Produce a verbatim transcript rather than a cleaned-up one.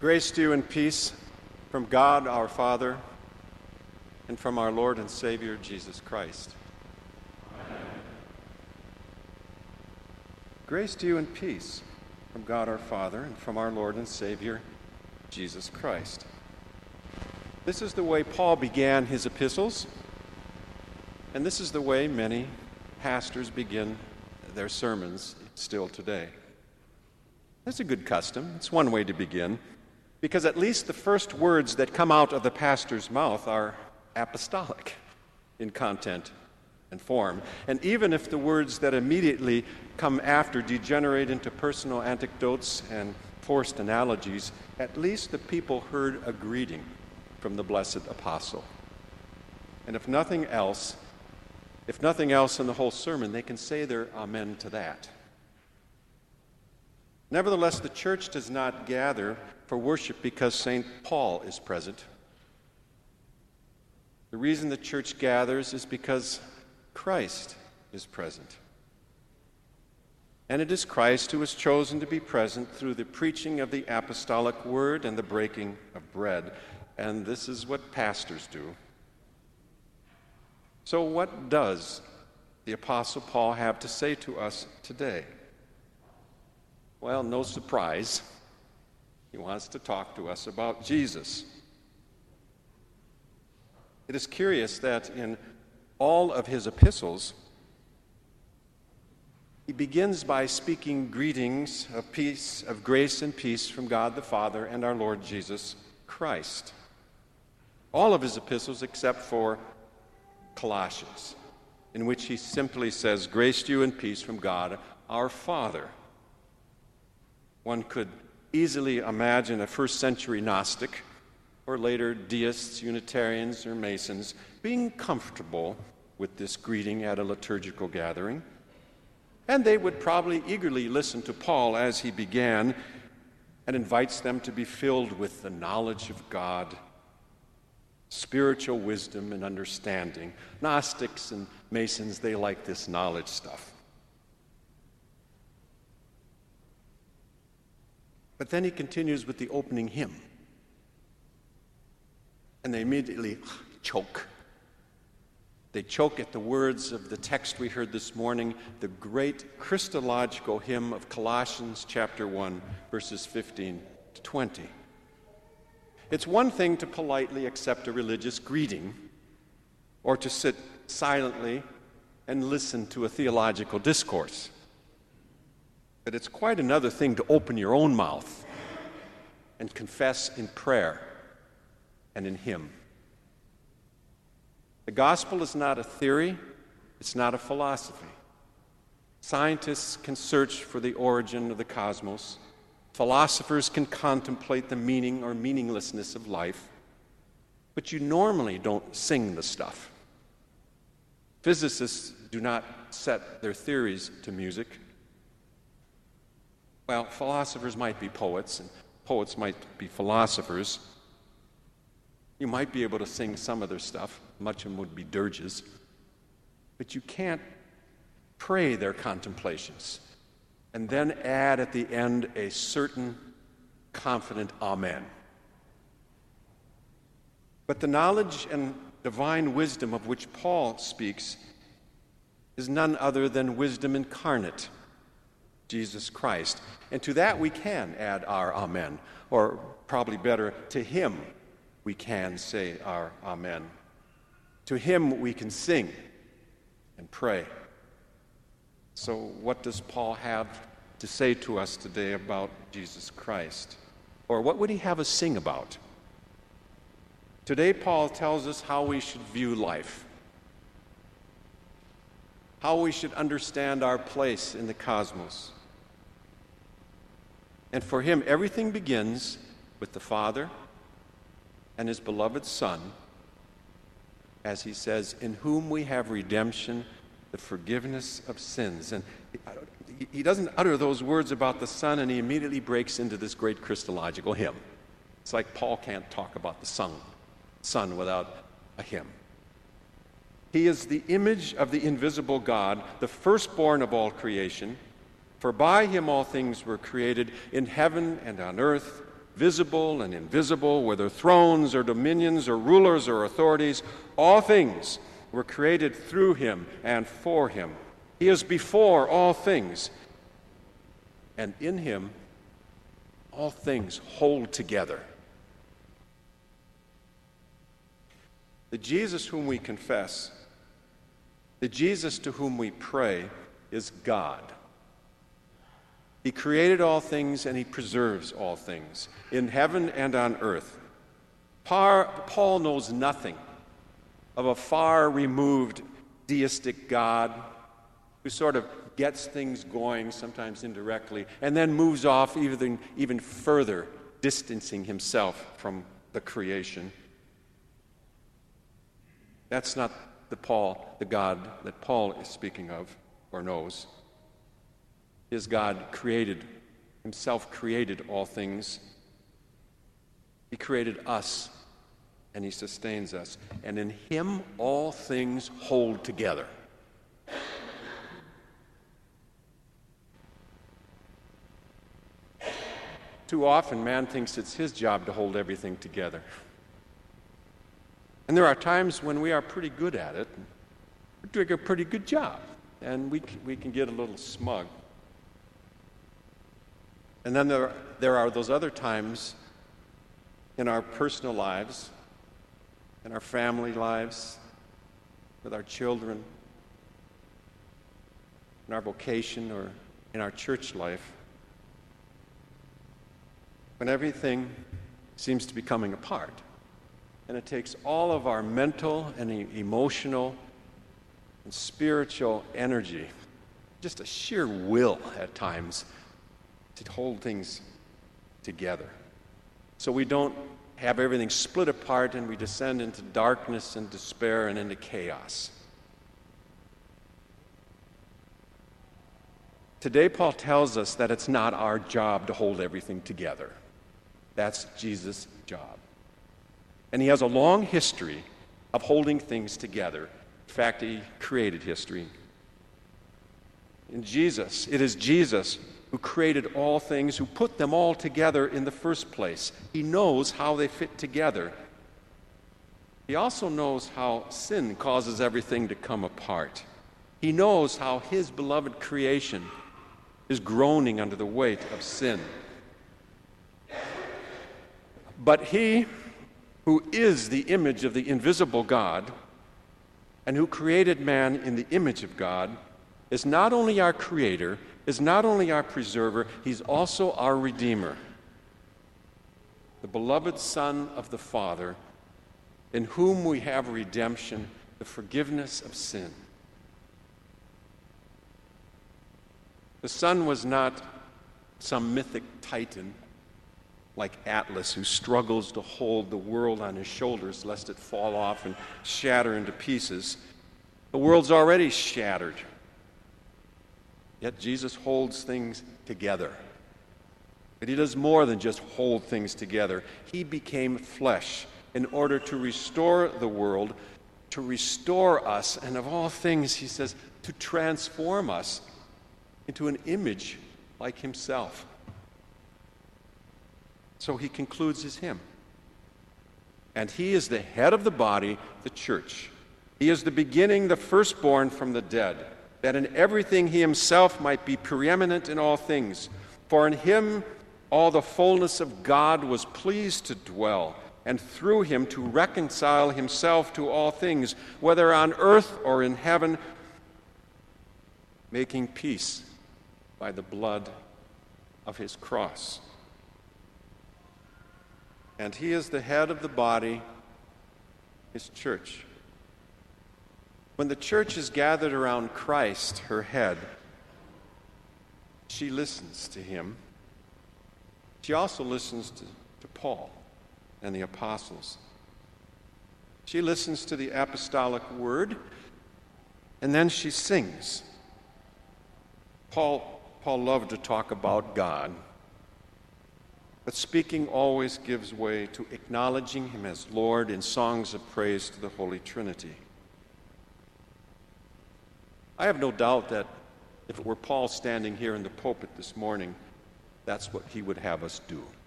Grace to you and peace from God our Father and from our Lord and Savior Jesus Christ. Amen. Grace to you and peace from God our Father and from our Lord and Savior Jesus Christ. This is the way Paul began his epistles, and this is the way many pastors begin their sermons still today. That's a good custom. It's one way to begin, because at least the first words that come out of the pastor's mouth are apostolic in content and form. And even if the words that immediately come after degenerate into personal anecdotes and forced analogies, at least the people heard a greeting from the blessed apostle. And if nothing else, if nothing else in the whole sermon, they can say their amen to that. Nevertheless, the church does not gather for worship because Saint Paul is present. The reason the church gathers is because Christ is present. And it is Christ who has chosen to be present through the preaching of the apostolic word and the breaking of bread. And this is what pastors do. So what does the Apostle Paul have to say to us today? Well, no surprise. He wants to talk to us about Jesus. It is curious that in all of his epistles, he begins by speaking greetings of peace, of grace and peace from God the Father and our Lord Jesus Christ. All of his epistles except for Colossians, in which he simply says, grace to you and peace from God our Father. One could easily imagine a first century Gnostic, or later deists, Unitarians, or Masons, being comfortable with this greeting at a liturgical gathering. And they would probably eagerly listen to Paul as he began and invites them to be filled with the knowledge of God, spiritual wisdom and understanding. Gnostics and Masons, they like this knowledge stuff. But then he continues with the opening hymn. And they immediately choke. They choke at the words of the text we heard this morning, the great Christological hymn of Colossians chapter one, verses fifteen to twenty. It's one thing to politely accept a religious greeting, or to sit silently and listen to a theological discourse. But it's quite another thing to open your own mouth and confess in prayer and in hymn. The gospel is not a theory, it's not a philosophy. Scientists can search for the origin of the cosmos. Philosophers can contemplate the meaning or meaninglessness of life. But you normally don't sing the stuff. Physicists do not set their theories to music. Well, philosophers might be poets, and poets might be philosophers. You might be able to sing some of their stuff. Much of them would be dirges. But you can't pray their contemplations and then add at the end a certain confident amen. But the knowledge and divine wisdom of which Paul speaks is none other than wisdom incarnate, Jesus Christ. And to that we can add our amen, or probably better, to him we can say our amen. To him we can sing and pray. So what does Paul have to say to us today about Jesus Christ? Or what would he have us sing about? Today Paul tells us how we should view life, how we should understand our place in the cosmos. And for him, everything begins with the Father and his beloved Son, as he says, in whom we have redemption, the forgiveness of sins. And he doesn't utter those words about the Son, and he immediately breaks into this great Christological hymn. It's like Paul can't talk about the Son, Son without a hymn. He is the image of the invisible God, the firstborn of all creation. For by him all things were created, in heaven and on earth, visible and invisible, whether thrones or dominions or rulers or authorities, all things were created through him and for him. He is before all things, and in him all things hold together. The Jesus whom we confess, the Jesus to whom we pray, is God. He created all things and he preserves all things, in heaven and on earth. Paul knows nothing of a far-removed deistic God who sort of gets things going, sometimes indirectly, and then moves off even, even further, distancing himself from the creation. That's not the Paul, the God that Paul is speaking of or knows. His God created, himself created all things. He created us, and he sustains us. And in him all things hold together. Too often, man thinks it's his job to hold everything together. And there are times when we are pretty good at it. We're doing a pretty good job, and we, we can get a little smug. And then there, there are those other times in our personal lives, in our family lives, with our children, in our vocation, or in our church life, when everything seems to be coming apart. And it takes all of our mental and e- emotional and spiritual energy, just a sheer will at times, to hold things together. So we don't have everything split apart and we descend into darkness and despair and into chaos. Today, Paul tells us that it's not our job to hold everything together. That's Jesus' job. And he has a long history of holding things together. In fact, he created history. In Jesus, it is Jesus who created all things, who put them all together in the first place. He knows how they fit together. He also knows how sin causes everything to come apart. He knows how his beloved creation is groaning under the weight of sin. But he, who is the image of the invisible God, and who created man in the image of God, is not only our creator, is not only our preserver, he's also our redeemer. The beloved Son of the Father, in whom we have redemption, the forgiveness of sin. The Son was not some mythic titan like Atlas, who struggles to hold the world on his shoulders lest it fall off and shatter into pieces. The world's already shattered. Yet Jesus holds things together. But he does more than just hold things together. He became flesh in order to restore the world, to restore us, and of all things, he says, to transform us into an image like himself. So he concludes his hymn. And he is the head of the body, the church. He is the beginning, the firstborn from the dead, that in everything he himself might be preeminent in all things. For in him all the fullness of God was pleased to dwell, and through him to reconcile himself to all things, whether on earth or in heaven, making peace by the blood of his cross. And he is the head of the body, his church. When the church is gathered around Christ, her head, she listens to him. She also listens to, to Paul and the apostles. She listens to the apostolic word, and then she sings. Paul, Paul loved to talk about God. But speaking always gives way to acknowledging him as Lord in songs of praise to the Holy Trinity. I have no doubt that if it were Paul standing here in the pulpit this morning, that's what he would have us do.